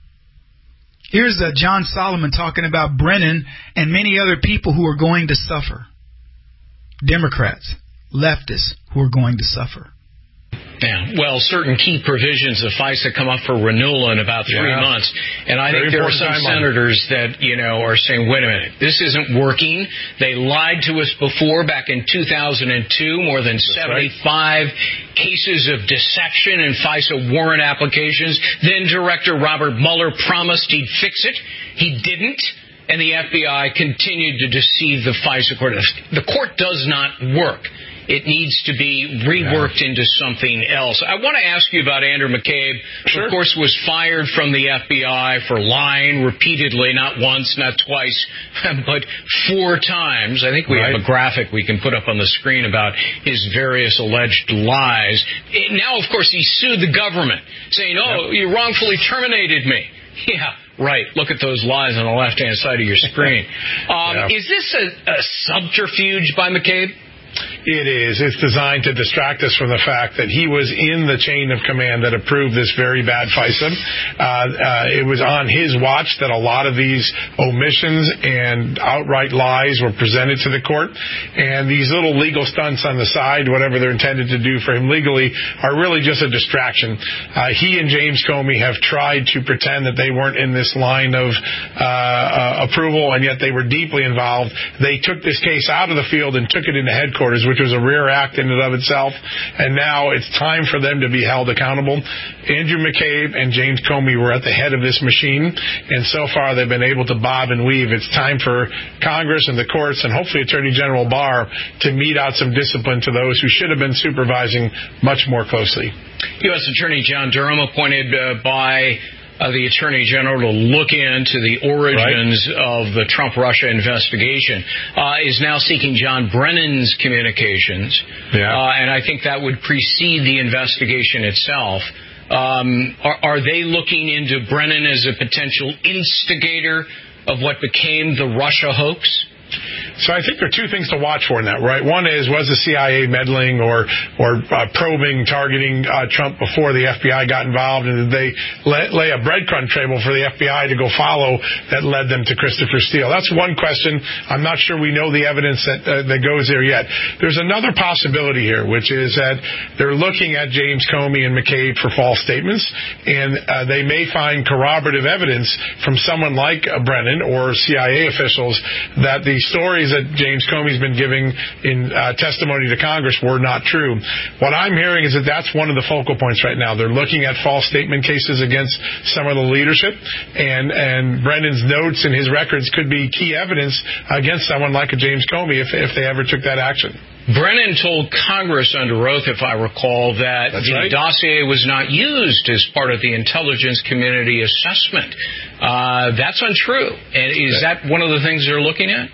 Here's uh, John Solomon talking about Brennan and many other people who are going to suffer. Democrats, leftists who are going to suffer. Yeah, well, certain key provisions of FISA come up for renewal in about three yeah. months. And I Very think there are some senators that, you know, are saying, wait a minute, this isn't working. They lied to us before back in two thousand two, more than That's seventy-five right. cases of deception in FISA warrant applications. Then Director Robert Mueller promised he'd fix it. He didn't. And the F B I continued to deceive the FISA court. The court does not work. It needs to be reworked yeah. into something else. I want to ask you about Andrew McCabe. Sure. Of course, was fired from the F B I for lying repeatedly, not once, not twice, but four times. I think we right. have a graphic we can put up on the screen about his various alleged lies. Now, of course, he sued the government, saying, oh, yep. you wrongfully terminated me. Yeah. Right. Look at those lies on the left-hand side of your screen. Um, yeah. Is this a, a subterfuge by McCabe? It is. It's designed to distract us from the fact that he was in the chain of command that approved this very bad FISA. Uh, uh, it was on his watch that a lot of these omissions and outright lies were presented to the court. And these little legal stunts on the side, whatever they're intended to do for him legally, are really just a distraction. Uh, he and James Comey have tried to pretend that they weren't in this line of uh, uh, approval, and yet they were deeply involved. They took this case out of the field and took it into headquarters, which was a rare act in and of itself, and now it's time for them to be held accountable. Andrew McCabe and James Comey were at the head of this machine, and so far they've been able to bob and weave. It's time for Congress and the courts and hopefully Attorney General Barr to mete out some discipline to those who should have been supervising much more closely. U S Attorney John Durham, appointed uh, by Uh, the Attorney General to look into the origins right. of the Trump-Russia investigation, uh, is now seeking John Brennan's communications. Yeah. Uh, and I think that would precede the investigation itself. Um, are, are they looking into Brennan as a potential instigator of what became the Russia hoax? So I think there are two things to watch for in that, right? One is, was the C I A meddling or or uh, probing, targeting uh, Trump before the F B I got involved, and did they lay, lay a breadcrumb trail for the F B I to go follow that led them to Christopher Steele? That's one question. I'm not sure we know the evidence that uh, that goes there yet. There's another possibility here, which is that they're looking at James Comey and McCabe for false statements, and uh, they may find corroborative evidence from someone like uh, Brennan or C I A officials that the stories that James Comey's been giving in uh, testimony to Congress were not true. What I'm hearing is that that's one of the focal points right now. They're looking at false statement cases against some of the leadership, and, and Brennan's notes and his records could be key evidence against someone like a James Comey if, if they ever took that action. Brennan told Congress under oath, if I recall, that That's the right. dossier was not used as part of the intelligence community assessment. Uh, that's untrue. And is that one of the things they're looking at?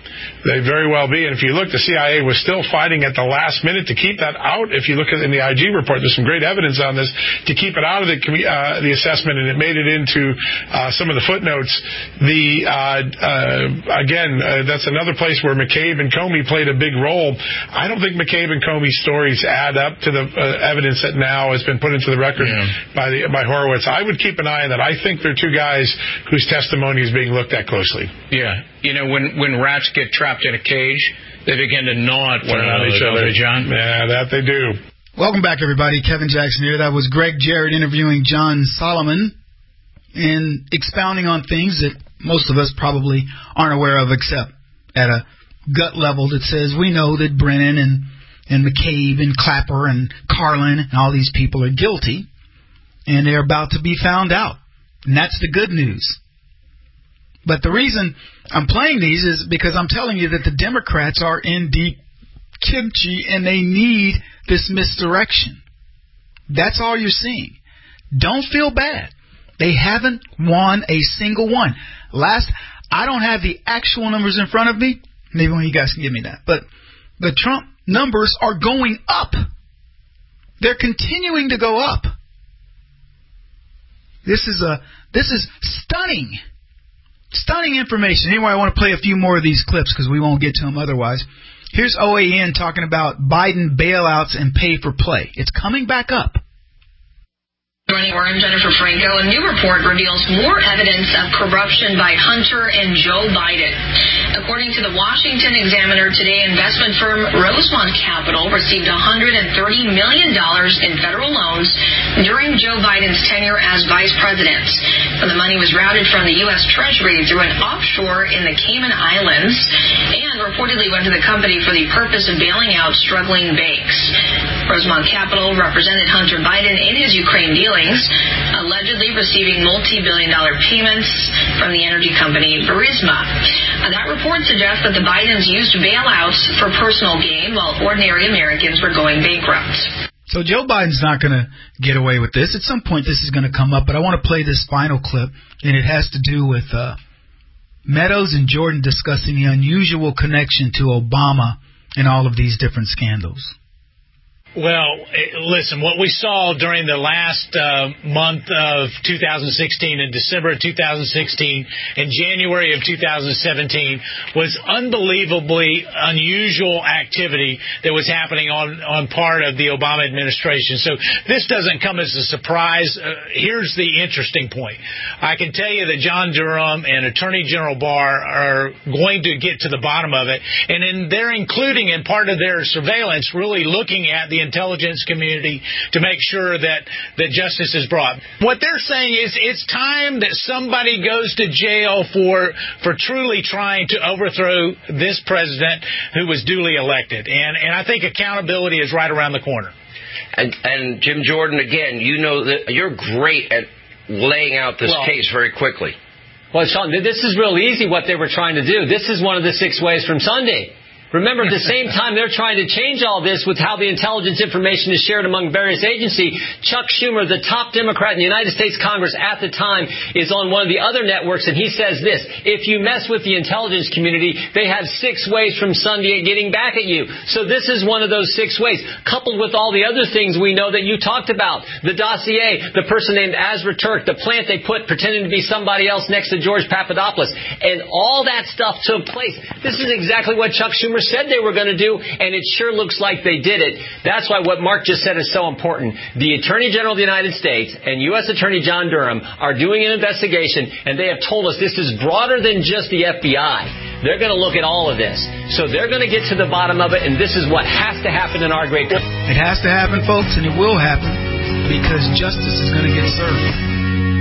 They very well be. And if you look, the C I A was still fighting at the last minute to keep that out. If you look at in the I G report, there's some great evidence on this to keep it out of the uh, the assessment, and it made it into uh, some of the footnotes. The uh, uh, again, uh, that's another place where McCabe and Comey played a big role. I don't think McCabe and Comey's stories add up to the uh, evidence that now has been put into the record yeah. by the by Horowitz. I would keep an eye on that. I think they're two guys whose testimony is being looked at closely. Yeah. You know, when, when rats get trapped in a cage, they begin to gnaw at one another, each other. They, John? Yeah, that they do. Welcome back, everybody. Kevin Jackson here. That was Greg Jarrett interviewing John Solomon and expounding on things that most of us probably aren't aware of, except at a gut level that says we know that Brennan and, and McCabe and Clapper and Carlin and all these people are guilty, and they're about to be found out. And that's the good news. But the reason I'm playing these is because I'm telling you that the Democrats are in deep kimchi and they need this misdirection. That's all you're seeing. Don't feel bad. They haven't won a single one. Last, I don't have the actual numbers in front of me. Maybe one of you guys can give me that. But the Trump numbers are going up. They're continuing to go up. This is a this is stunning. Stunning information. Anyway, I want to play a few more of these clips because we won't get to them otherwise. Here's O A N talking about Biden bailouts and pay for play. It's coming back up. Joining I'm Jennifer Franco. A new report reveals more evidence of corruption by Hunter and Joe Biden. According to the Washington Examiner today, investment firm Rosemont Capital received one hundred thirty million dollars in federal loans during Joe Biden's tenure as vice president. The money was routed from the U S Treasury through an offshore in the Cayman Islands and reportedly went to the company for the purpose of bailing out struggling banks. Rosemont Capital represented Hunter Biden in his Ukraine dealings, allegedly receiving multi-billion dollar payments from the energy company Burisma. Uh, that report suggests that the Bidens used bailouts for personal gain while ordinary Americans were going bankrupt. So Joe Biden's not going to get away with this. At some point this is going to come up, but I want to play this final clip, and it has to do with uh, Meadows and Jordan discussing the unusual connection to Obama and all of these different scandals. Well, listen, what we saw during the last uh, month of two thousand sixteen, in December of two thousand sixteen, and January of two thousand seventeen, was unbelievably unusual activity that was happening on, on part of the Obama administration. So this doesn't come as a surprise. Uh, here's the interesting point. I can tell you that John Durham and Attorney General Barr are going to get to the bottom of it, and in, they're including in part of their surveillance really looking at the intelligence community to make sure that, that justice is brought. What they're saying is it's time that somebody goes to jail for for truly trying to overthrow this president who was duly elected. And, and I think accountability is right around the corner. And, and Jim Jordan, again, you know that you're great at laying out this well, case very quickly. Well, Sean, this is real easy what they were trying to do. This is one of the six ways from Sunday. Remember, at the same time they're trying to change all this with how the intelligence information is shared among various agencies, Chuck Schumer, the top Democrat in the United States Congress at the time, is on one of the other networks, and he says this: if you mess with the intelligence community, they have six ways from Sunday at getting back at you. So this is one of those six ways, coupled with all the other things we know that you talked about. The dossier, the person named Azra Turk, the plant they put pretending to be somebody else next to George Papadopoulos, and all that stuff took place. This is exactly what Chuck Schumer said they were going to do, and it sure looks like they did it. That's why what Mark just said is so important. The Attorney General of the United States and U S Attorney John Durham are doing an investigation, and they have told us this is broader than just the F B I. They're going to look at all of this. So they're going to get to the bottom of it, and this is what has to happen in our great country. It has to happen, folks, and it will happen because justice is going to get served.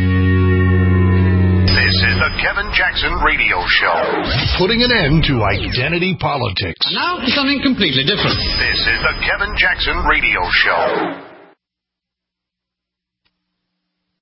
This is the Kevin Jackson Radio Show. Putting an end to identity politics. And now for something completely different. This is the Kevin Jackson Radio Show.